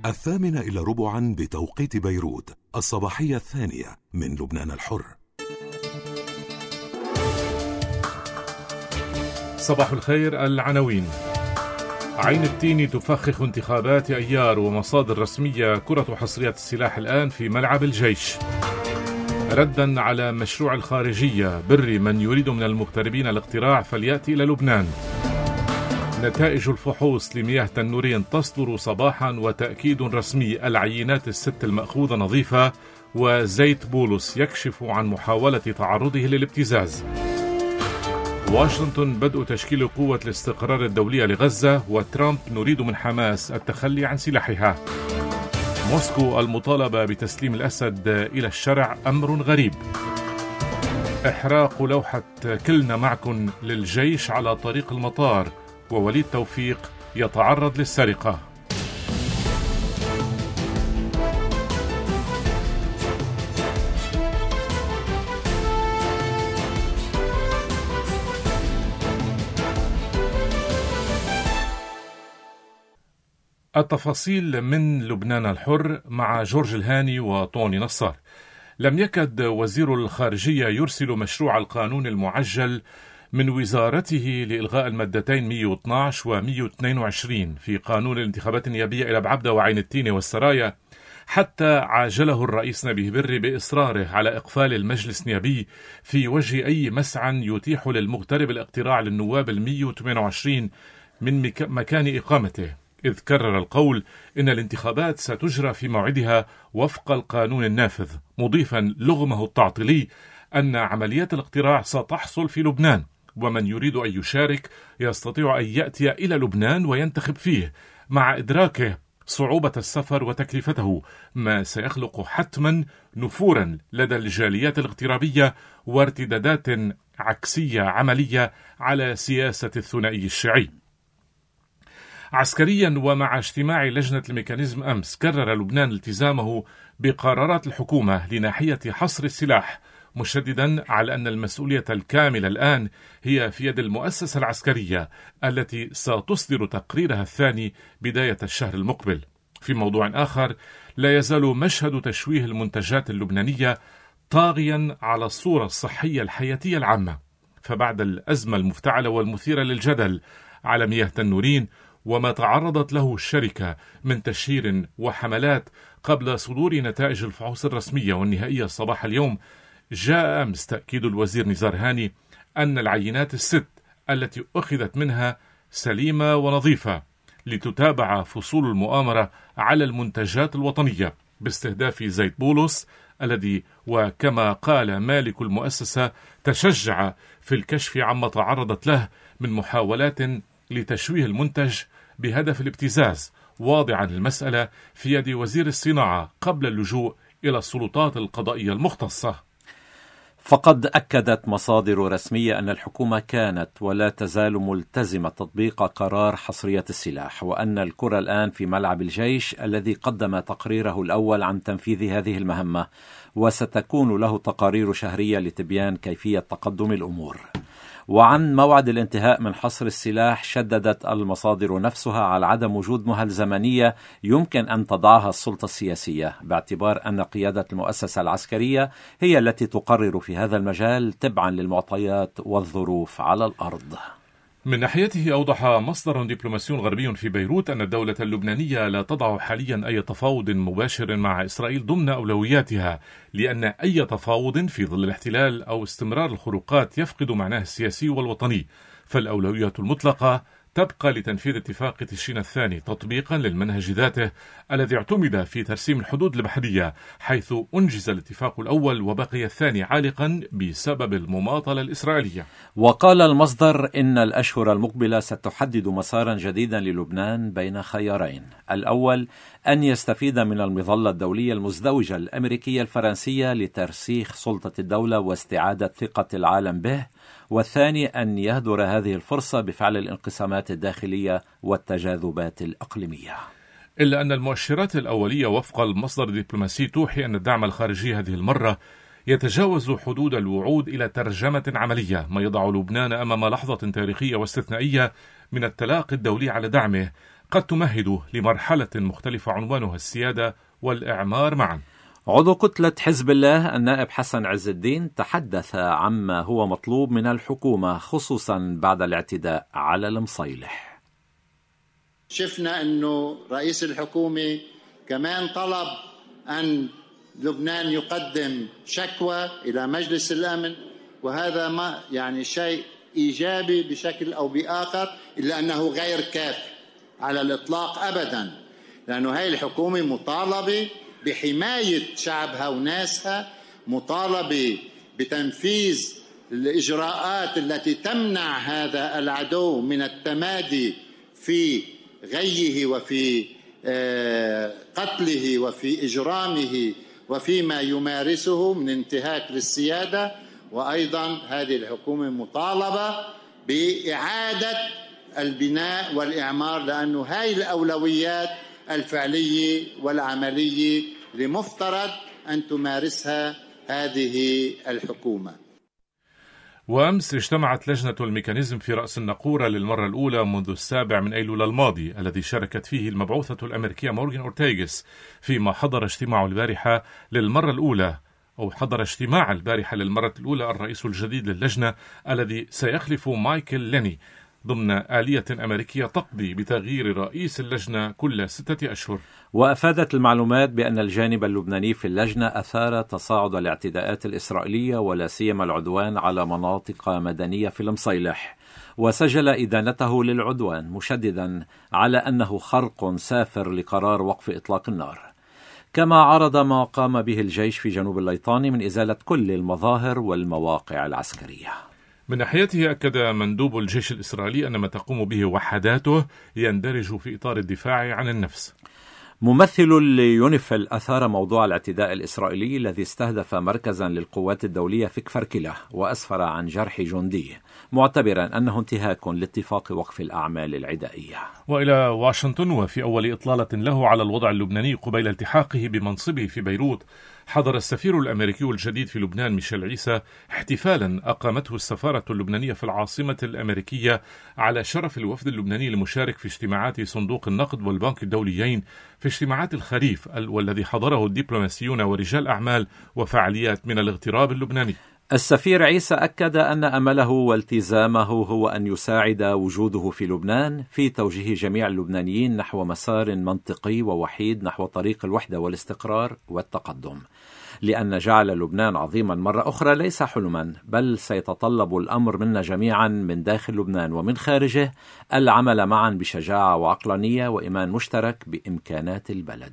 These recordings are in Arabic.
8:45 بتوقيت بيروت، الصباحية الثانية من لبنان الحر. صباح الخير. العناوين: عين التين تفخخ انتخابات أيار، ومصادر رسمية كرة حصريات السلاح الآن في ملعب الجيش. ردا على مشروع الخارجية، بري من يريد من المغتربين الاقتراع فليأتي إلى لبنان. نتائج الفحوص لمياه تنورين تصدر صباحا، وتأكيد رسمي العينات الست المأخوذة نظيفة. وزيت بولس يكشف عن محاولة تعرضه للابتزاز. واشنطن بدء تشكيل قوة الاستقرار الدولية لغزة، وترامب نريد من حماس التخلي عن سلاحها. موسكو المطالبة بتسليم الأسد إلى الشرع أمر غريب. إحراق لوحة كلنا معكم للجيش على طريق المطار، ووليد توفيق يتعرض للسرقة. التفاصيل من لبنان الحر مع جورج الهاني وطوني نصار. لم يكد وزير الخارجية يرسل مشروع القانون المعجل من وزارته لإلغاء المادتين 112 و 122 في قانون الانتخابات النيابية إلى بعبدة وعين التين والسرايا، حتى عاجله الرئيس نبيه بري بإصراره على إقفال المجلس النيابي في وجه أي مسعى يتيح للمغترب الاقتراع للنواب 128 من مكان إقامته، إذ كرر القول إن الانتخابات ستجرى في موعدها وفق القانون النافذ، مضيفا لغمه التعطيلي أن عمليات الاقتراع ستحصل في لبنان، ومن يريد أن يشارك يستطيع أن يأتي إلى لبنان وينتخب فيه، مع إدراكه صعوبة السفر وتكلفته، ما سيخلق حتما نفورا لدى الجاليات الاغترابية وارتدادات عكسية عملية على سياسة الثنائي الشيعي. عسكريا، ومع اجتماع لجنة الميكانيزم أمس، كرر لبنان التزامه بقرارات الحكومة لناحية حصر السلاح، مشددا على أن المسؤولية الكاملة الآن هي في يد المؤسسة العسكرية التي ستصدر تقريرها الثاني بداية الشهر المقبل. في موضوع آخر، لا يزال مشهد تشويه المنتجات اللبنانية طاغيا على الصورة الصحية الحياتية العامة، فبعد الأزمة المفتعلة والمثيرة للجدل على مياه تنورين وما تعرضت له الشركة من تشهير وحملات قبل صدور نتائج الفحوص الرسمية والنهائية صباح اليوم، جاء أمس تأكيد الوزير نزار هاني أن العينات الست التي أخذت منها سليمة ونظيفة، لتتابع فصول المؤامرة على المنتجات الوطنية باستهداف زيت بولس الذي، وكما قال مالك المؤسسة، تشجع في الكشف عما تعرضت له من محاولات لتشويه المنتج بهدف الابتزاز، واضعا المسألة في يد وزير الصناعة قبل اللجوء إلى السلطات القضائية المختصة. فقد أكدت مصادر رسمية أن الحكومة كانت ولا تزال ملتزمة تطبيق قرار حصرية السلاح، وأن الكرة الآن في ملعب الجيش الذي قدم تقريره الأول عن تنفيذ هذه المهمة، وستكون له تقارير شهرية لتبيان كيفية تقدم الأمور. وعن موعد الانتهاء من حصر السلاح، شددت المصادر نفسها على عدم وجود مهل زمنية يمكن أن تضعها السلطة السياسية، باعتبار أن قيادة المؤسسة العسكرية هي التي تقرر في هذا المجال تبعا للمعطيات والظروف على الأرض. من ناحيته، أوضح مصدر دبلوماسي غربي في بيروت أن الدولة اللبنانية لا تضع حاليا أي تفاوض مباشر مع إسرائيل ضمن أولوياتها، لأن أي تفاوض في ظل الاحتلال أو استمرار الخروقات يفقد معناه السياسي والوطني، فالأولوية المطلقة تبقى لتنفيذ اتفاق تشرين الثاني تطبيقا للمنهج ذاته الذي اعتمد في ترسيم الحدود البحرية، حيث أنجز الاتفاق الأول وبقي الثاني عالقا بسبب المماطلة الإسرائيلية. وقال المصدر إن الأشهر المقبلة ستحدد مسارا جديدا للبنان بين خيارين: الأول أن يستفيد من المظلة الدولية المزدوجة الأمريكية الفرنسية لترسيخ سلطة الدولة واستعادة ثقة العالم به، والثاني أن يهدر هذه الفرصة بفعل الانقسامات الداخلية والتجاذبات الأقليمية. إلا أن المؤشرات الأولية وفق المصدر الدبلوماسي توحي أن الدعم الخارجي هذه المرة يتجاوز حدود الوعود إلى ترجمة عملية، ما يضع لبنان أمام لحظة تاريخية واستثنائية من التلاقي الدولي على دعمه قد تمهد لمرحلة مختلفة عنوانها السيادة والإعمار معا. عضو كتلة حزب الله النائب حسن عز الدين تحدث عما هو مطلوب من الحكومة خصوصا بعد الاعتداء على المصيلح. شفنا أنه رئيس الحكومة كمان طلب أن لبنان يقدم شكوى إلى مجلس الأمن، وهذا ما يعني شيء إيجابي بشكل أو بآخر، إلا أنه غير كافي على الإطلاق أبدا، لأنه هاي الحكومة مطالبة بحماية شعبها وناسها، مطالبة بتنفيذ الإجراءات التي تمنع هذا العدو من التمادي في غيه وفي قتله وفي إجرامه وفيما يمارسه من انتهاك للسيادة. وأيضا هذه الحكومة مطالبة بإعادة البناء والإعمار، لأنه هاي الأولويات الفعلية والعملية لمفترض أن تمارسها هذه الحكومة. وأمس اجتمعت لجنة الميكانيزم في رأس النقورة للمرة الأولى منذ 7 أيلول الماضي، الذي شاركت فيه المبعوثة الأمريكية مورغان أورتيغس، فيما حضر اجتماع البارحة للمرة الأولى للمرة الأولى الرئيس الجديد للجنة الذي سيخلف مايكل ليني ضمن آلية أمريكية تقضي بتغيير رئيس اللجنة كل 6 أشهر. وأفادت المعلومات بأن الجانب اللبناني في اللجنة أثار تصاعد الاعتداءات الإسرائيلية ولا سيما العدوان على مناطق مدنية في المصيلح، وسجل إدانته للعدوان مشددا على أنه خرق سافر لقرار وقف إطلاق النار. كما عرض ما قام به الجيش في جنوب الليطاني من إزالة كل المظاهر والمواقع العسكرية. من ناحيته أكد مندوب الجيش الإسرائيلي أن ما تقوم به وحداته يندرج في إطار الدفاع عن النفس. ممثل ليونيفيل أثار موضوع الاعتداء الإسرائيلي الذي استهدف مركزا للقوات الدولية في كفر كلة وأسفر عن جرح جندي، معتبرا أنه انتهاك لاتفاق وقف الأعمال العدائية. وإلى واشنطن، وفي أول إطلالة له على الوضع اللبناني قبيل التحاقه بمنصبه في بيروت، حضر السفير الأمريكي الجديد في لبنان ميشيل عيسى احتفالا أقامته السفارة اللبنانية في العاصمة الأمريكية على شرف الوفد اللبناني المشارك في اجتماعات صندوق النقد والبنك الدوليين في اجتماعات الخريف، والذي حضره الدبلوماسيون ورجال أعمال وفعاليات من الاغتراب اللبناني. السفير عيسى أكد أن أمله والتزامه هو أن يساعد وجوده في لبنان في توجيه جميع اللبنانيين نحو مسار منطقي ووحيد نحو طريق الوحدة والاستقرار والتقدم، لأن جعل لبنان عظيما مرة أخرى ليس حلما، بل سيتطلب الأمر منا جميعا من داخل لبنان ومن خارجه العمل معا بشجاعة وعقلانية وإيمان مشترك بإمكانات البلد.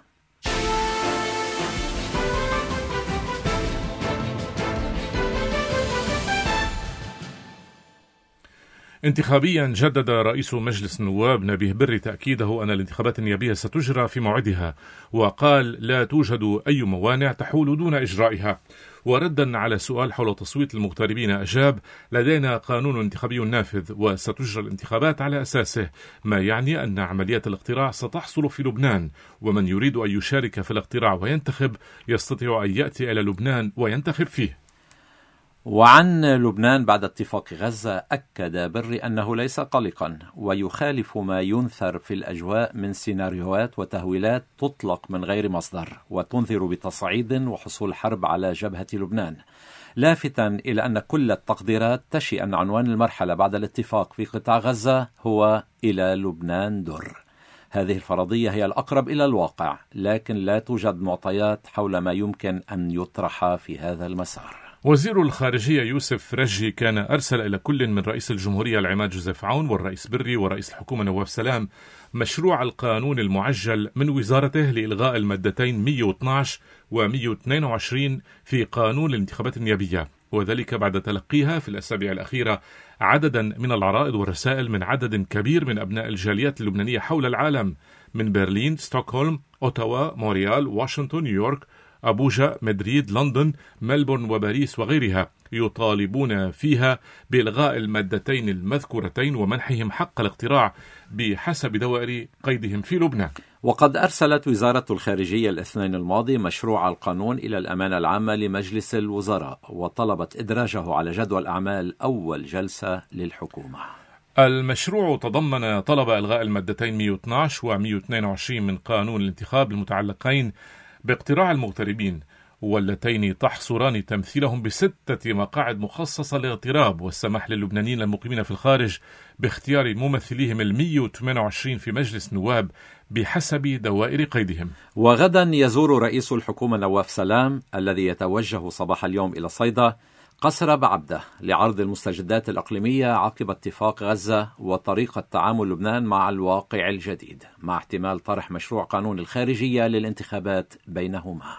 انتخابيا، جدد رئيس مجلس النواب نبيه بري تأكيده أن الانتخابات النيابية ستجرى في موعدها، وقال لا توجد أي موانع تحول دون إجرائها. وردا على سؤال حول تصويت المغتربين أجاب: لدينا قانون انتخابي نافذ وستجرى الانتخابات على أساسه، ما يعني أن عمليات الاقتراع ستحصل في لبنان، ومن يريد أن يشارك في الاقتراع وينتخب يستطيع أن يأتي إلى لبنان وينتخب فيه. وعن لبنان بعد اتفاق غزة، أكد بري أنه ليس قلقا ويخالف ما ينثر في الأجواء من سيناريوهات وتهويلات تطلق من غير مصدر وتنذر بتصعيد وحصول حرب على جبهة لبنان، لافتا إلى أن كل التقديرات تشي أن عنوان المرحلة بعد الاتفاق في قطاع غزة هو إلى لبنان در. هذه الفرضية هي الأقرب إلى الواقع، لكن لا توجد معطيات حول ما يمكن أن يطرح في هذا المسار. وزير الخارجية يوسف رجي كان أرسل إلى كل من رئيس الجمهورية العماد جوزيف عون والرئيس بري ورئيس الحكومة نواف سلام مشروع القانون المعجل من وزارته لإلغاء المادتين 112 و122 في قانون الانتخابات النيابية، وذلك بعد تلقيها في الأسابيع الأخيرة عددا من العرائض والرسائل من عدد كبير من أبناء الجاليات اللبنانية حول العالم، من برلين، ستوكهولم، أوتاوا، مونريال، واشنطن، نيويورك، أبوجا، مدريد، لندن، ملبورن وباريس وغيرها، يطالبون فيها بإلغاء المادتين المذكورتين ومنحهم حق الاقتراع بحسب دوائر قيدهم في لبنان. وقد أرسلت وزارة الخارجية الاثنين الماضي مشروع القانون إلى الأمانة العامة لمجلس الوزراء، وطلبت إدراجه على جدول أعمال أول جلسة للحكومة. المشروع تضمن طلب إلغاء المادتين 112 و 122 من قانون الانتخاب المتعلقين باقتراع المغتربين، واللتين تحصران تمثيلهم ب6 مقاعد مخصصة للاغتراب، والسماح للبنانيين المقيمين في الخارج باختيار ممثليهم 128 في مجلس النواب بحسب دوائر قيدهم. وغدا يزور رئيس الحكومة نواف سلام الذي يتوجه صباح اليوم إلى صيدا قصر بعبدة لعرض المستجدات الإقليمية عقب اتفاق غزة وطريقة تعامل لبنان مع الواقع الجديد، مع احتمال طرح مشروع قانون الخارجية للانتخابات بينهما.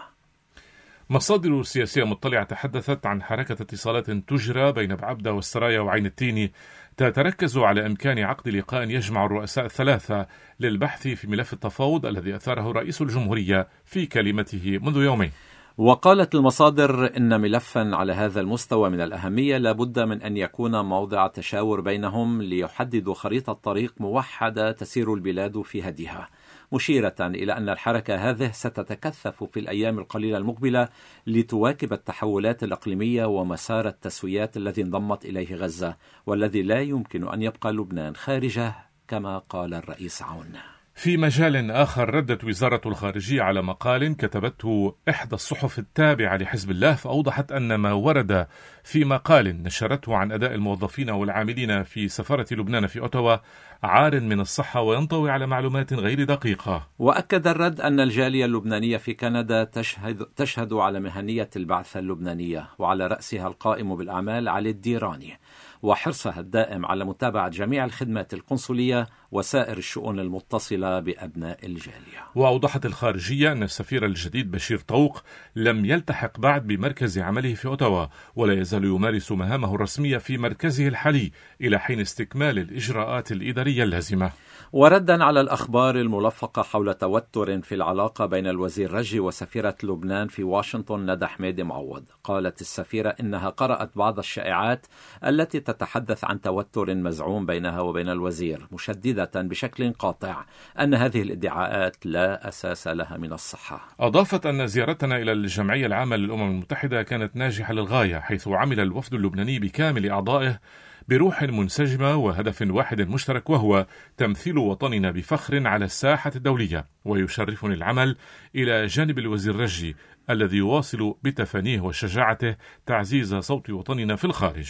مصادر سياسية مطلعة تحدثت عن حركة اتصالات تجرى بين بعبدة والسرايا وعين التيني تتركز على إمكان عقد لقاء يجمع الرؤساء الثلاثة للبحث في ملف التفاوض الذي أثاره رئيس الجمهورية في كلمته منذ يومين. وقالت المصادر إن ملفا على هذا المستوى من الأهمية لابد من أن يكون موضع تشاور بينهم ليحددوا خريطة طريق موحدة تسير البلاد في هديها، مشيرة إلى أن الحركة هذه ستتكثف في الأيام القليلة المقبلة لتواكب التحولات الإقليمية ومسار التسويات الذي انضمت إليه غزة، والذي لا يمكن أن يبقى لبنان خارجه كما قال الرئيس عون. في مجال آخر، ردت وزارة الخارجية على مقال كتبته إحدى الصحف التابعة لحزب الله، فأوضحت أن ما ورد في مقال نشرته عن أداء الموظفين والعاملين في سفارة لبنان في أوتاوا عار من الصحة وينطوي على معلومات غير دقيقة. وأكد الرد أن الجالية اللبنانية في كندا تشهد على مهنية البعثة اللبنانية، وعلى رأسها القائم بالأعمال علي الديراني، وحرصها الدائم على متابعة جميع الخدمات القنصلية وسائر الشؤون المتصلة بأبناء الجالية. وأوضحت الخارجية أن السفير الجديد بشير طوق لم يلتحق بعد بمركز عمله في أوتاوا، ولا يزال يمارس مهامه الرسمية في مركزه الحالي إلى حين استكمال الإجراءات الإدارية اللازمة. وردا على الأخبار الملفقة حول توتر في العلاقة بين الوزير رجي وسفيرة لبنان في واشنطن ندى حميدي معوض، قالت السفيرة إنها قرأت بعض الشائعات التي تتحدث عن توتر مزعوم بينها وبين الوزير، مشددة بشكل قاطع أن هذه الادعاءات لا أساس لها من الصحة. أضافت أن زيارتنا إلى الجمعية العامة للأمم المتحدة كانت ناجحة للغاية، حيث عمل الوفد اللبناني بكامل أعضائه بروح منسجمة وهدف واحد مشترك، وهو تمثيل وطننا بفخر على الساحة الدولية. ويشرفني العمل إلى جانب الوزير رجي الذي يواصل بتفانيه وشجاعته تعزيز صوت وطننا في الخارج.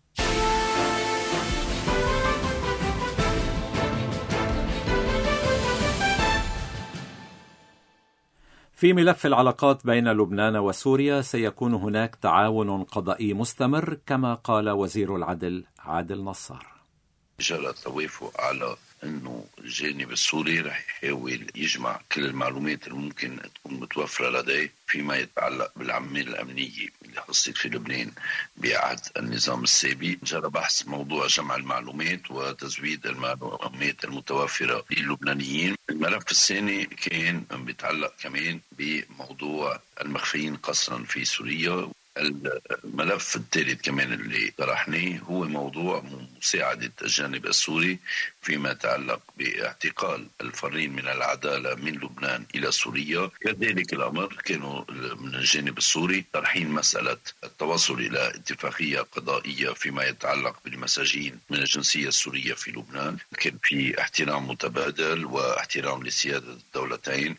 في ملف العلاقات بين لبنان وسوريا سيكون هناك تعاون قضائي مستمر، كما قال وزير العدل عادل نصار. جرى التوافق على أنه الجانب السوري رح يحاول يجمع كل المعلومات اللي ممكن تكون متوفرة لديه فيما يتعلق بالعملية الأمنية اللي حصلت في لبنان بعهد النظام السابق. جرى بحث موضوع جمع المعلومات وتزويد المعلومات المتوفرة للبنانيين. الملف الثاني كان بيتعلق كمان بموضوع المخفيين قسرا في سوريا. الملف الثالث كمان اللي طرحناه هو موضوع مساعدة الجانب السوري فيما يتعلق باعتقال الفارين من العدالة من لبنان إلى سوريا. كذلك الأمر كانوا من الجانب السوري طرحين مسألة التوصل إلى اتفاقية قضائية فيما يتعلق بالمساجين من الجنسية السورية في لبنان. كان في احترام متبادل واحترام لسيادة الدولتين.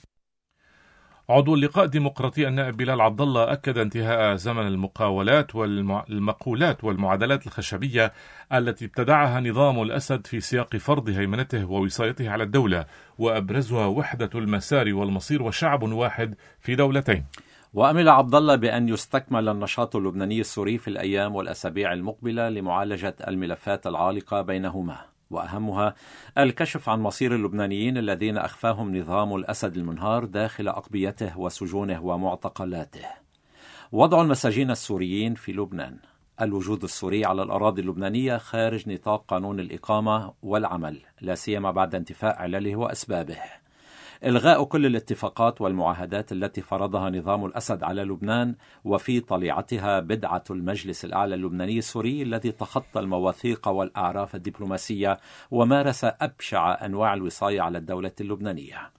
عضو اللقاء الديمقراطي النائب بلال عبد الله أكد انتهاء زمن المقاولات والمقولات والمعادلات الخشبية التي ابتدعها نظام الأسد في سياق فرض هيمنته ووصايته على الدولة، وأبرزها وحدة المسار والمصير وشعب واحد في دولتين. وأمل عبد الله بأن يستكمل النشاط اللبناني السوري في الأيام والأسابيع المقبلة لمعالجة الملفات العالقة بينهما، وأهمها الكشف عن مصير اللبنانيين الذين أخفاهم نظام الأسد المنهار داخل أقبيته وسجونه ومعتقلاته، وضع المساجين السوريين في لبنان، الوجود السوري على الأراضي اللبنانية خارج نطاق قانون الإقامة والعمل، لا سيما بعد انتفاء علله وأسبابه، إلغاء كل الاتفاقات والمعاهدات التي فرضها نظام الأسد على لبنان، وفي طليعتها بدعة المجلس الأعلى اللبناني السوري الذي تخطى المواثيق والأعراف الدبلوماسية ومارس أبشع أنواع الوصاية على الدولة اللبنانية.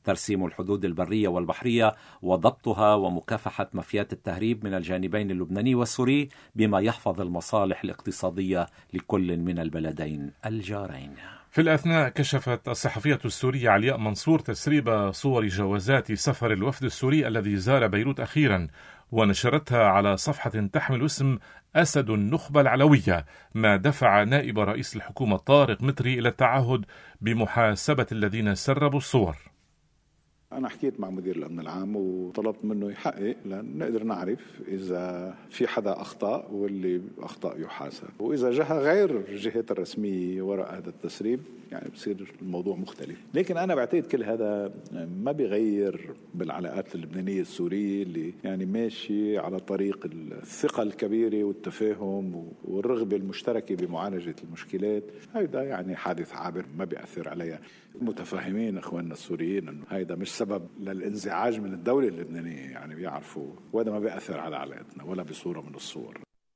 ترسيم الحدود البرية والبحرية وضبطها ومكافحة مافيات التهريب من الجانبين اللبناني والسوري بما يحفظ المصالح الاقتصادية لكل من البلدين الجارين. في الأثناء كشفت الصحفية السورية علياء منصور تسريب صور جوازات سفر الوفد السوري الذي زار بيروت أخيرا، ونشرتها على صفحة تحمل اسم أسد النخبة العلوية، ما دفع نائب رئيس الحكومة طارق متري إلى التعهد بمحاسبة الذين سربوا الصور. أنا حكيت مع مدير الأمن العام وطلبت منه يحقق لنقدر نعرف إذا في حدا أخطأ واللي أخطأ يحاسب، وإذا جهة غير الجهات الرسمية وراء هذا التسريب يعني بصير الموضوع مختلف. لكن أنا بعتقد كل هذا ما بيغير بالعلاقات اللبنانية السورية اللي يعني ماشي على طريق الثقة الكبيرة والتفاهم والرغبة المشتركة بمعالجة المشكلات. هذا يعني حادث عابر ما بيأثر عليها. متفاهمين اخواننا السوريين انه هيدا مش سبب للانزعاج من الدولة اللبنانية، يعني بيعرفوا وهذا ما بيأثر على علاقتنا ولا بصورة من الصور.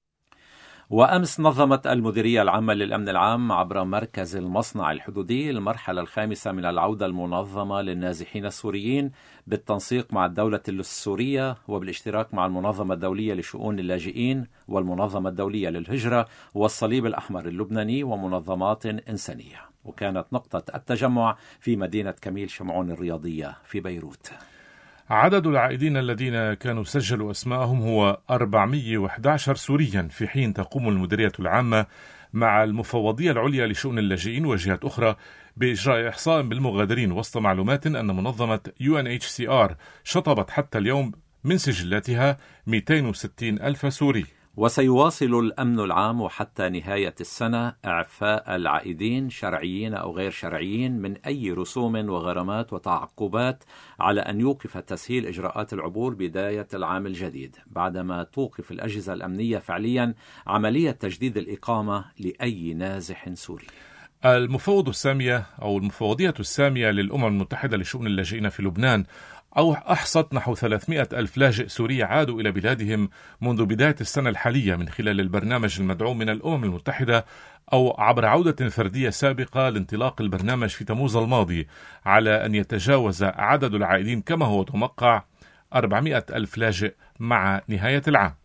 وأمس نظمت المديرية العامة للأمن العام عبر مركز المصنع الحدودي المرحلة الخامسة من العودة المنظمة للنازحين السوريين بالتنسيق مع الدولة السورية وبالاشتراك مع المنظمة الدولية لشؤون اللاجئين والمنظمة الدولية للهجرة والصليب الأحمر اللبناني ومنظمات إنسانية. وكانت نقطة التجمع في مدينة كميل شمعون الرياضية في بيروت. عدد العائدين الذين كانوا سجلوا أسماءهم هو 411 سوريا، في حين تقوم المديرية العامة مع المفوضية العليا لشؤون اللاجئين وجهات أخرى بإجراء إحصاء بالمغادرين، وسط معلومات أن منظمة UNHCR شطبت حتى اليوم من سجلاتها 260 ألف سوري. وسيواصل الأمن العام وحتى نهاية السنة إعفاء العائدين شرعيين أو غير شرعيين من أي رسوم وغرامات وتعقبات على أن يوقف تسهيل إجراءات العبور بداية العام الجديد، بعدما توقف الأجهزة الأمنية فعليا عملية تجديد الإقامة لأي نازح سوري. المفوضية السامية للأمم المتحدة لشؤون اللاجئين في لبنان أحصت نحو 300 ألف لاجئ سوري عادوا إلى بلادهم منذ بداية السنة الحالية من خلال البرنامج المدعوم من الأمم المتحدة أو عبر عودة فردية سابقة لانطلاق البرنامج في تموز الماضي، على أن يتجاوز عدد العائدين كما هو متوقع 400 ألف لاجئ مع نهاية العام.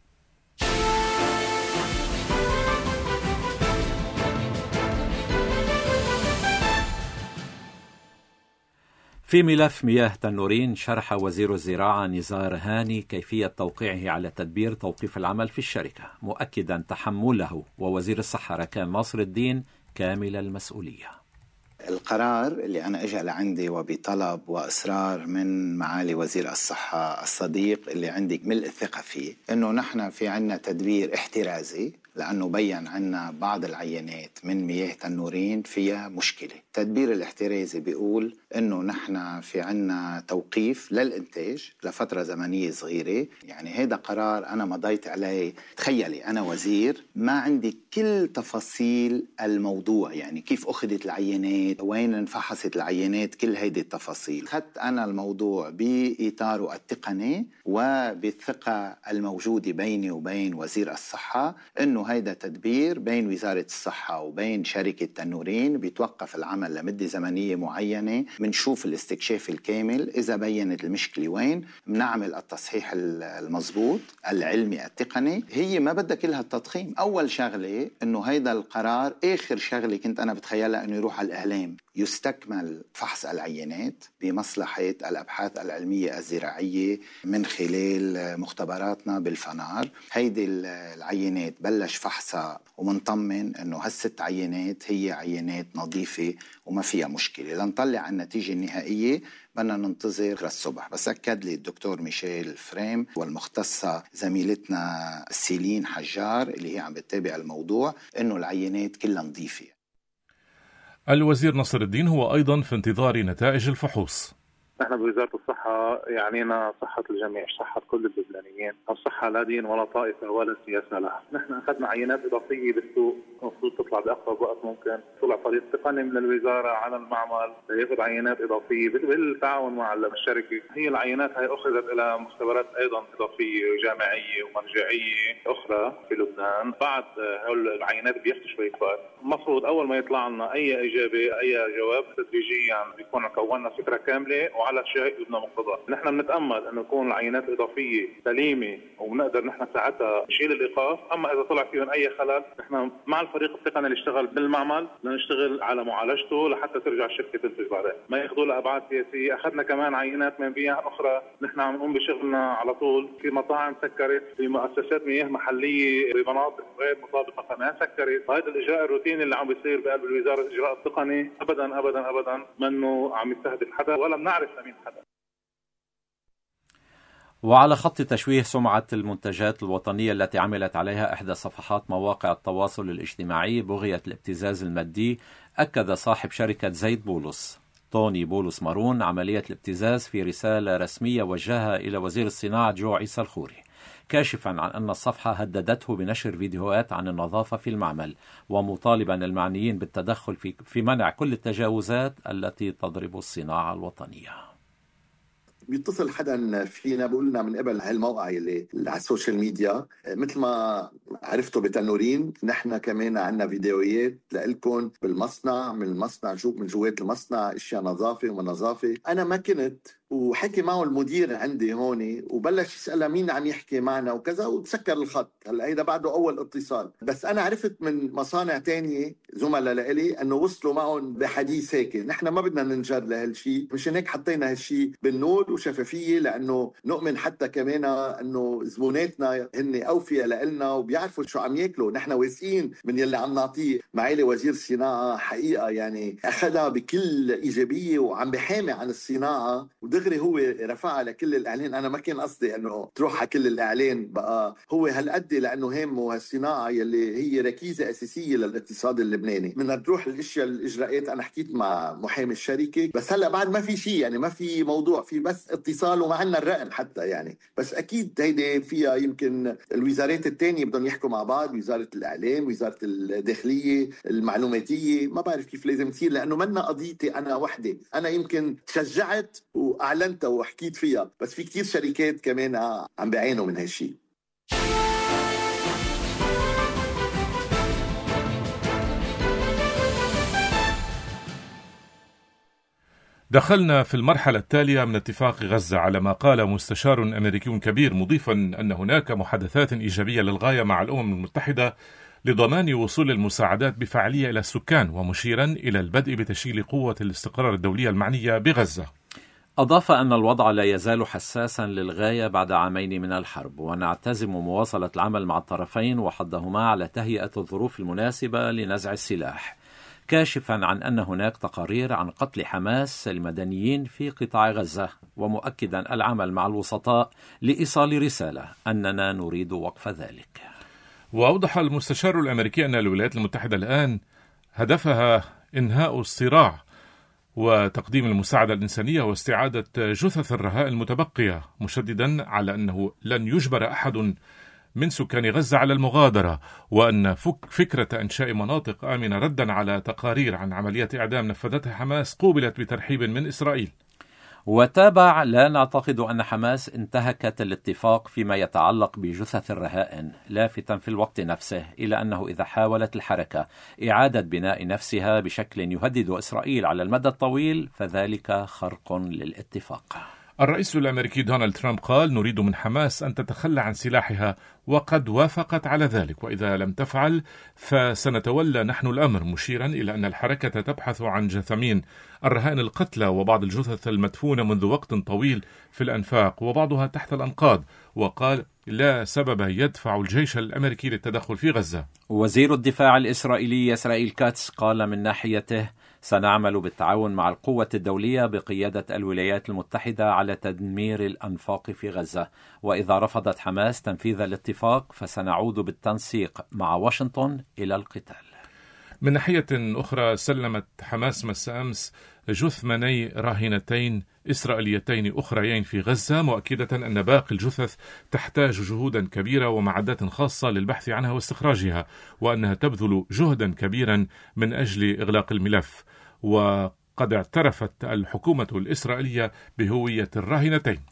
في ملف مياه تنورين، شرح وزير الزراعة نزار هاني كيفية توقيعه على تدبير توقيف العمل في الشركة، مؤكدا تحمله ووزير الصحة ركان ناصر الدين كامل المسؤولية. القرار اللي أنا أجى لعندي وبطلب وإصرار من معالي وزير الصحة الصديق اللي عندي ملء الثقة فيه، إنه نحن في عنا تدبير احترازي، لأنه بيّن عنا بعض العينات من مياه تنورين فيها مشكلة. التدبير الاحترازي بيقول إنه نحن في عنا توقيف للإنتاج لفترة زمنية صغيرة. يعني هذا قرار أنا مضيت عليه. تخيلي أنا وزير ما عندي كل تفاصيل الموضوع، يعني كيف أخذت العينات، وين انفحصت العينات، كل هيدي التفاصيل. خدت أنا الموضوع بإطاره التقني وبالثقة الموجودة بيني وبين وزير الصحة، إنه هيدا تدبير بين وزارة الصحة وبين شركة تنورين، بيتوقف العمل لمدة زمنية معينة، منشوف الاستكشاف الكامل، إذا بيّنت المشكلة وين منعمل التصحيح المضبوط العلمي التقني. هي ما بدها كلها التضخيم. أول شغلة إنه هيدا القرار، آخر شغلة كنت أنا بتخيلها إنه يروح على الإعلام، يستكمل فحص العينات بمصلحة الأبحاث العلمية الزراعية من خلال مختبراتنا بالفنار. هيدي العينات بلش فحصها ومنطمن إنه هالست عينات هي عينات نظيفة وما فيها مشكلة. لنطلع النتيجة النهائية بدنا ننتظر الصبح. بس أكد لي الدكتور ميشيل فريم والمختصة زميلتنا سيلين حجار اللي هي عم بتتابع الموضوع إنه العينات كلها نظيفة. الوزير نصر الدين هو أيضا في انتظار نتائج الفحوص. نحن بوزارة الصحة يعنينا صحة الجميع، صحة كل اللبنانيين. الصحة لا دين ولا طائفة ولا سياسة لها. نحن أخذنا عينات إضافية بالسوق، المفروض تطلع بأقرب وقت ممكن. طلع طريق تقني من الوزارة على المعمل ياخذ عينات إضافية بالتعاون مع الشركة. هي العينات هي أخذت إلى مختبرات أيضا إضافية جامعية ومرجعية أخرى في لبنان. بعد هول العينات بياخذوا شوية وقت. المفروض أول ما يطلع لنا أي إجابة أي جواب تدريجيا بيكون كوننا فكرة كاملة على شيء بدنا مقتضى. نحن بنتامل انه يكون العينات الاضافيه سليمه وبنقدر نحن ساعتها نشيل الايقاف. اما اذا طلع فيهم اي خلل نحن مع الفريق التقني اللي اشتغل بالمعمل لنشتغل على معالجته لحتى ترجع الشركه تنتج بعدين، ما ياخذوا لها ابعاد سياسيه. اخذنا كمان عينات من بيئه اخرى، نحن عم نقوم بشغلنا على طول في مطاعم سكرت، في مؤسسات مياه محليه بمناطق غير مطابقه كمان سكرت. هذا الاجراء الروتيني اللي عم بيصير بقلب الوزاره الاجراء التقني ابدا ابدا ابدا منه عم يستهدف حدا ولا بنعرف مين حدا. وعلى خط تشويه سمعة المنتجات الوطنية التي عملت عليها إحدى صفحات مواقع التواصل الاجتماعي بغية الابتزاز المادي، أكد صاحب شركة زيت بولس توني بولس مارون عملية الابتزاز في رسالة رسمية وجهها إلى وزير الصناعة جو عيسى الخوري، كاشفا عن أن الصفحة هددته بنشر فيديوهات عن النظافة في المعمل، ومطالبا المعنيين بالتدخل في منع كل التجاوزات التي تضرب الصناعة الوطنية. بيتصل حدا فينا بيقول لنا من قبل هالموقع اللي على السوشيال ميديا، مثل ما عرفتوا بتنورين نحن كمان عندنا فيديوهات لكم بالمصنع، من المصنع من جوات المصنع، اشياء نظافه ونظافه. انا ما كنت، وحكي معه المدير عندي هون وبلش يسأله مين عم يحكي معنا وكذا وتسكر الخط. هلا هيدا بعده اول اتصال، بس انا عرفت من مصانع تانية زملاء لإلي انه وصلوا معهم بحديث هيك. نحن ما بدنا ننجر لهالشيء، مشان هيك حطينا هالشيء بالنور وشفافية، لانه نؤمن حتى كمان انه زبوناتنا هن اوفياء لنا وبيعرفوا شو عم ياكلوا. نحن واثقين من يلي عم نعطيه. معالي وزير الصناعة حقيقة يعني اخذها بكل ايجابية وعم بحامي عن الصناعة، دغري هو رفعها لكل الاعلان. انا ما كان قصدي انه تروح على كل الاعلان، بقى هو هالقد لانه هامه هالصناعه يلي هي ركيزه اساسيه للاقتصاد اللبناني. بدنا نروح الاشياء الاجراءات. انا حكيت مع محامي الشركه، بس هلا بعد ما في شيء، يعني ما في موضوع، في بس اتصال وما عندنا الرقم حتى يعني. بس اكيد هيدي فيها يمكن الوزارات الثانيه بدهم يحكوا مع بعض، وزاره الاعلام، وزاره الداخليه، المعلوماتيه، ما بعرف كيف لازم تصير، لانه منا قضيتي انا وحدي. انا يمكن تشجعت واعلنتها وحكيت فيها، بس في كتير شركات كمان عم بيعانوا من هالشيء. دخلنا في المرحلة التالية من اتفاق غزة على ما قال مستشار أمريكي كبير، مضيفا أن هناك محادثات إيجابية للغاية مع الأمم المتحدة لضمان وصول المساعدات بفعالية إلى السكان، ومشيرا إلى البدء بتشكيل قوة الاستقرار الدولية المعنية بغزة. أضاف أن الوضع لا يزال حساسا للغاية بعد عامين من الحرب، ونعتزم مواصلة العمل مع الطرفين وحضهما على تهيئة الظروف المناسبة لنزع السلاح، كاشفا عن أن هناك تقارير عن قتل حماس المدنيين في قطاع غزة، ومؤكدا العمل مع الوسطاء لإيصال رسالة أننا نريد وقف ذلك. وأوضح المستشار الأمريكي أن الولايات المتحدة الآن هدفها إنهاء الصراع وتقديم المساعدة الإنسانية واستعادة جثث الرهائن المتبقية، مشددا على أنه لن يجبر أحد من سكان غزة على المغادرة، وأن فكرة إنشاء مناطق آمنة ردا على تقارير عن عمليات إعدام نفذتها حماس قوبلت بترحيب من إسرائيل. وتابع: لا نعتقد أن حماس انتهكت الاتفاق فيما يتعلق بجثث الرهائن، لافتا في الوقت نفسه إلى أنه إذا حاولت الحركة إعادة بناء نفسها بشكل يهدد إسرائيل على المدى الطويل فذلك خرق للاتفاق. الرئيس الأمريكي دونالد ترامب قال: نريد من حماس أن تتخلى عن سلاحها، وقد وافقت على ذلك، وإذا لم تفعل فسنتولى نحن الأمر، مشيرا إلى أن الحركة تبحث عن جثمين الرهائن القتلى وبعض الجثث المدفونة منذ وقت طويل في الأنفاق وبعضها تحت الأنقاض، وقال: لا سبب يدفع الجيش الأمريكي للتدخل في غزة. وزير الدفاع الإسرائيلي إسرائيل كاتس قال من ناحيته: سنعمل بالتعاون مع القوة الدولية بقيادة الولايات المتحدة على تدمير الأنفاق في غزة، وإذا رفضت حماس تنفيذ الاتفاق فسنعود بالتنسيق مع واشنطن إلى القتال. من ناحية أخرى، سلمت حماس مساء أمس جثماني راهنتين إسرائيليتين أخريين في غزة، مؤكدة أن باقي الجثث تحتاج جهودا كبيرة ومعدات خاصة للبحث عنها واستخراجها، وأنها تبذل جهدا كبيرا من أجل إغلاق الملف. وقد اعترفت الحكومة الإسرائيلية بهوية الراهنتين.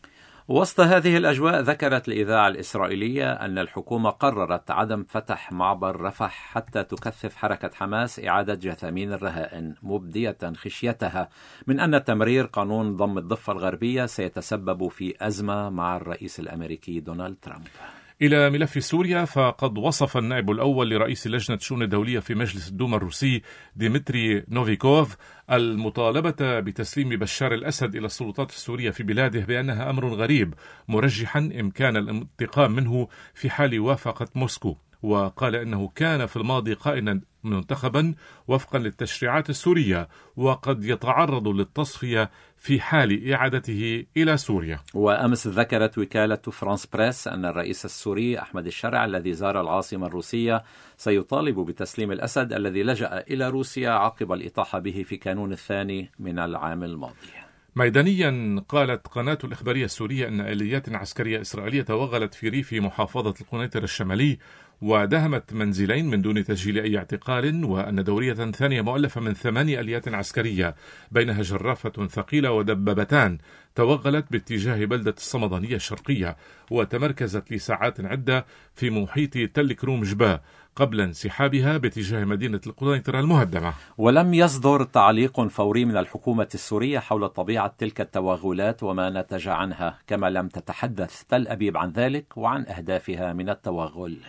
وسط هذه الأجواء ذكرت الإذاعة الإسرائيلية أن الحكومة قررت عدم فتح معبر رفح حتى تكثف حركة حماس إعادة جثامين الرهائن، مبدية خشيتها من أن تمرير قانون ضم الضفة الغربية سيتسبب في أزمة مع الرئيس الأمريكي دونالد ترامب. إلى ملف سوريا، فقد وصف النائب الأول لرئيس لجنة الشؤون الدولية في مجلس الدوما الروسي ديمتري نوفيكوف المطالبة بتسليم بشار الأسد إلى السلطات السورية في بلاده بأنها أمر غريب، مرجحا إمكان الانتقام منه في حال وافقت موسكو. وقال إنه كان في الماضي قائدا منتخبا وفقا للتشريعات السورية وقد يتعرض للتصفية في حال إعادته إلى سوريا. وأمس ذكرت وكالة فرانس بريس أن الرئيس السوري أحمد الشرع الذي زار العاصمة الروسية سيطالب بتسليم الأسد الذي لجأ إلى روسيا عقب الإطاحة به في كانون الثاني من العام الماضي. ميدانيا، قالت قناة الإخبارية السورية أن آليات عسكرية إسرائيلية توغلت في ريف محافظة القنيطرة الشمالي ودهمت منزلين من دون تسجيل أي اعتقال، وأن دورية ثانية مؤلفة من 8 آليات عسكرية بينها جرافة ثقيلة ودبابتان توغلت باتجاه بلدة الصمدانية الشرقية وتمركزت لساعات عدة في محيط تل كروم جبا قبل انسحابها باتجاه مدينة القنيطرة المهدمة. ولم يصدر تعليق فوري من الحكومة السورية حول طبيعة تلك التوغلات وما نتج عنها، كما لم تتحدث تل أبيب عن ذلك وعن أهدافها من التوغل.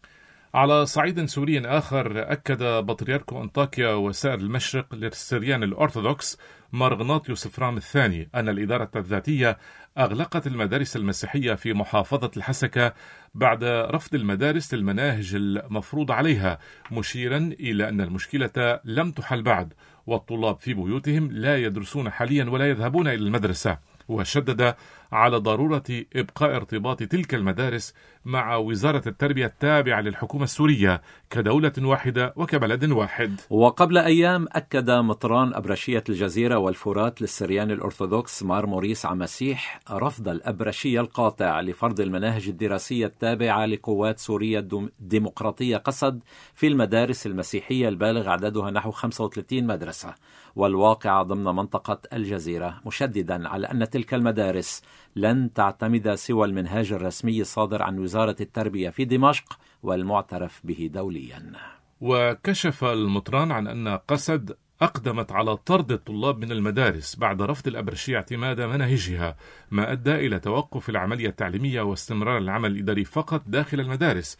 على صعيد سوري آخر، أكد بطريرك أنطاكيا وسائر المشرق للسريان الأرثوذكس مرغناطيوس فرام الثاني أن الإدارة الذاتية أغلقت المدارس المسيحية في محافظة الحسكة بعد رفض المدارس للمناهج المفروض عليها، مشيرا إلى أن المشكلة لم تحل بعد والطلاب في بيوتهم لا يدرسون حاليا ولا يذهبون إلى المدرسة. وشدد على ضرورة إبقاء ارتباط تلك المدارس مع وزارة التربية التابعة للحكومة السورية كدولة واحدة وكبلد واحد. وقبل أيام أكد مطران أبرشية الجزيرة والفرات للسريان الأرثوذكس مار موريس عمسيح رفض الأبرشية القاطع لفرض المناهج الدراسية التابعة لقوات سوريا الديمقراطية قسد في المدارس المسيحية البالغ عددها نحو 35 مدرسة والواقعة ضمن منطقة الجزيرة، مشددا على أن تلك المدارس لن تعتمد سوى المنهاج الرسمي الصادر عن وزارة التربية في دمشق والمعترف به دوليا. وكشف المطران عن أن قسد أقدمت على طرد الطلاب من المدارس بعد رفض الأبرشية اعتماد مناهجها، ما أدى إلى توقف العملية التعليمية واستمرار العمل الإداري فقط داخل المدارس،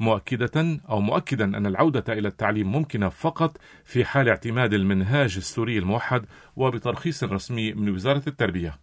مؤكدا أن العودة إلى التعليم ممكنة فقط في حال اعتماد المنهاج السوري الموحد وبترخيص رسمي من وزارة التربية.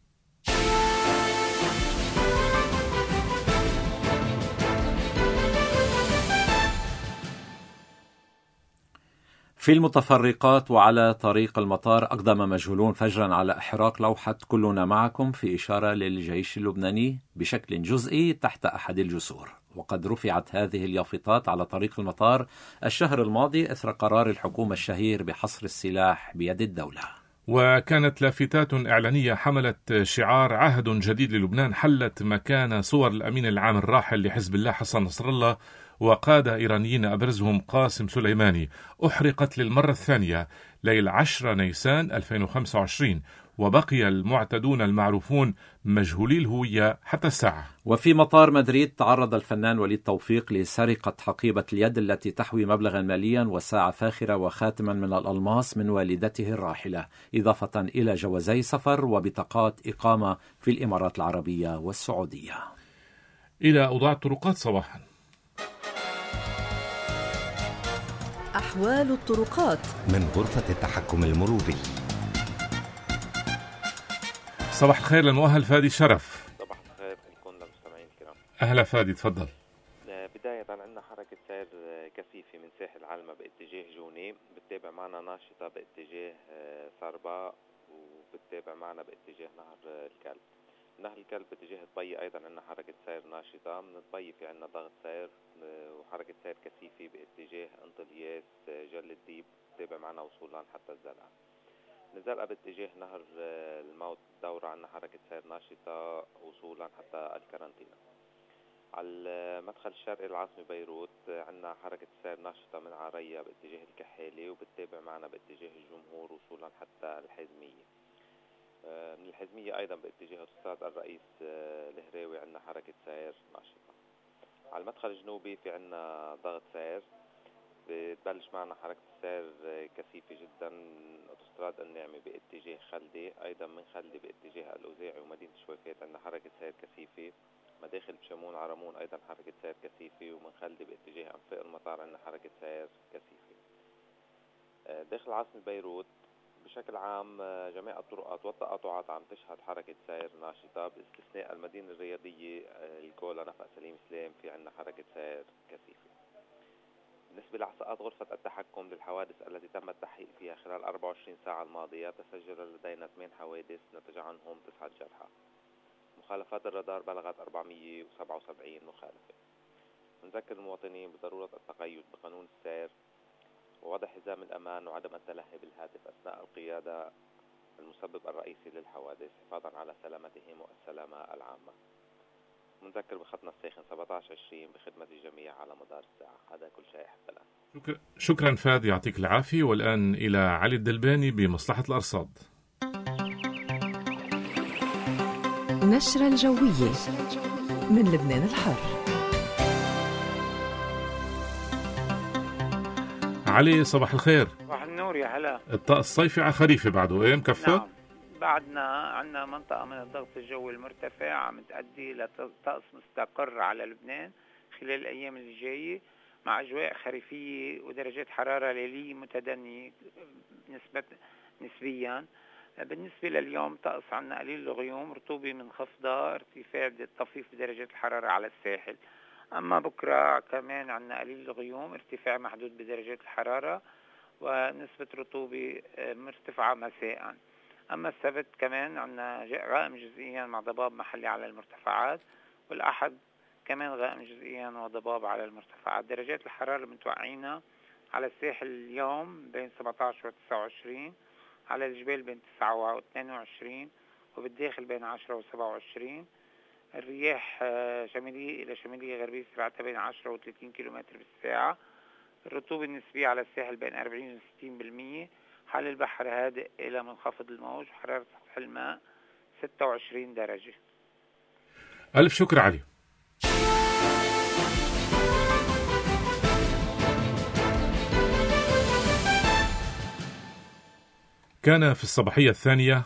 في المتفرقات وعلى طريق المطار أقدم مجهولون فجرا على إحراق لوحة كلنا معكم في إشارة للجيش اللبناني بشكل جزئي تحت أحد الجسور. وقد رفعت هذه اليافطات على طريق المطار الشهر الماضي إثر قرار الحكومة الشهير بحصر السلاح بيد الدولة. وكانت لافتات إعلانية حملت شعار عهد جديد للبنان حلت مكان صور الأمين العام الراحل لحزب الله حسن نصر الله وقادة إيرانيين أبرزهم قاسم سليماني، أحرقت للمرة الثانية ليل 10 نيسان 2025، وبقي المعتدون المعروفون مجهولي الهوية حتى الساعة. وفي مطار مدريد تعرض الفنان وليد توفيق لسرقة حقيبة اليد التي تحوي مبلغا ماليا وساعة فاخرة وخاتما من الألماس من والدته الراحلة، إضافة إلى جوازي سفر وبطاقات إقامة في الإمارات العربية والسعودية. إلى أوضاع الطرقات صباحا. أحوال الطرقات من غرفة التحكم المروري. صباح الخير للمؤهل فادي شرف. صباح الخير لكم للمستمعين الكرام. أهلا فادي، تفضل. بداية عندنا حركة سير كثيفة من ساحل علمة باتجاه جوني، بتتابع معنا ناشطة باتجاه سربا، وبتتابع معنا باتجاه نهر الكلب. نهر الكلب باتجاه طبي أيضا عندنا حركة سير ناشطة، من طبي في عندنا ضغط سير وحركة سير كثيفة باتجاه انطلياس جل الديب، بتتابع معنا وصولا حتى الزلعة. نزلقة باتجاه نهر الموت دورة عنا حركة سير ناشطة وصولا حتى الكارنتينا. على المدخل الشرقي العاصمة بيروت عنا حركة سير ناشطة من عرية باتجاه الكحالي، وبتتابع معنا باتجاه الجمهور وصولا حتى الحزمية. من الحزمية أيضا باتجاه أوتوستراد الرئيس الهراوي عندنا حركة سير ناشطة. على المدخل الجنوبي في عندنا ضغط سير، بتبلش معنا حركة السير كثيفة جدا. أوتوستراد النعمة باتجاه خلدي، أيضا من خلدي باتجاه الأوزاعي ومدينة شويفات عندنا حركة سير كثيفة. مداخل بشمون عرمون أيضا حركة سير كثيفة، ومن خلدي باتجاه أنفاق المطار عندنا حركة سير كثيفة. داخل عاصمة بيروت بشكل عام جميع الطرقات والتقاطعات عم تشهد حركة سير ناشطة باستثناء المدينة الرياضية الكولا نفق سليم سلام في عندنا حركة سير كثيفة. بالنسبة لإحصاءات غرفة التحكم للحوادث التي تم التحقيق فيها خلال 24 ساعة الماضية، تسجل لدينا 8 حوادث نتج عنهم 9 جرحى. مخالفات الرادار بلغت 477 مخالفة. نذكر المواطنين بضرورة التقيد بقانون السير ووضع حزام الأمان وعدم التلهي بالهاتف أثناء القيادة، المسبب الرئيسي للحوادث، حفاظا على سلامتهم والسلامة العامة. نذكر بخطنا الساخن 1720 بخدمة الجميع على مدار الساعة. هذا كل شيء حتى الآن. شكرا فادي، يعطيك العافية. والآن إلى علي الدلباني بمصلحة الأرصاد. نشرة الجوية من لبنان الحر. علي صباح الخير. صباح النور يا هلا. الطقس صيفي على خريفي بعده ايه مكفى؟ نعم، بعدنا عندنا منطقة من الضغط الجوي المرتفع عم تؤدي لطقس مستقر على لبنان خلال الأيام اللي جاية، مع أجواء خريفية ودرجات حرارة ليلية متدنية نسبيا. بالنسبة لليوم طقس عندنا قليل الغيوم، رطوبة منخفضة، ارتفاع طفيف بدرجات الحرارة على الساحل. أما بكرة كمان عندنا قليل الغيوم، ارتفاع محدود بدرجات الحرارة، ونسبة رطوبة مرتفعة مساء. أما السبت كمان عندنا غائم جزئيا مع ضباب محلي على المرتفعات، والأحد كمان غائم جزئيا وضباب على المرتفعات. درجات الحرارة متوقعينها على الساحل اليوم بين 17 و 29، على الجبال بين 9 و 22، وبالداخل بين 10 و 27. الرياح شمالية إلى شمالية غربية سرعتها بين 10 و 30 كيلومتر بالساعة. الرطوبة النسبية على الساحل بين 40 و 60%. حال البحر هادئ إلى منخفض الموج، حرارة سطح الماء 26 درجة. ألف شكر علي. كان في الصباحية الثانية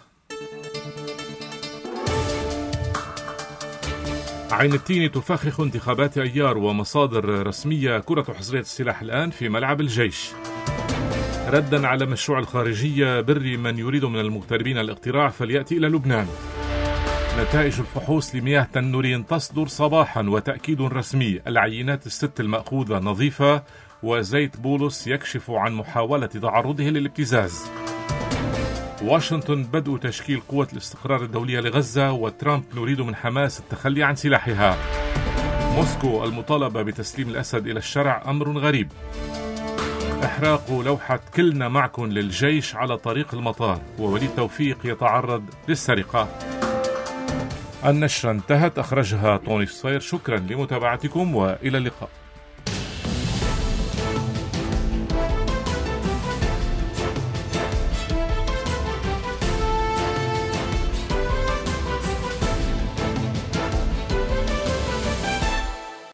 عين التين تفخخ انتخابات أيار، ومصادر رسمية كرة حصرية السلاح الآن في ملعب الجيش. ردا على مشروع الخارجية بري من يريد من المغتربين الاقتراع فليأتي إلى لبنان. نتائج الفحوص لمياه تنورين تصدر صباحا، وتأكيد رسمي العينات الست المأخوذة نظيفة، وزيت بولس يكشف عن محاولة تعرضه للابتزاز. واشنطن بدء تشكيل قوة الاستقرار الدولية لغزة، وترامب نريد من حماس التخلي عن سلاحها. موسكو المطالبة بتسليم الأسد إلى الشرع أمر غريب. إحراق لوحة كلنا معكم للجيش على طريق المطار، ووليد توفيق يتعرض للسرقة. النشرة انتهت، أخرجها طوني الصير. شكرا لمتابعتكم وإلى اللقاء.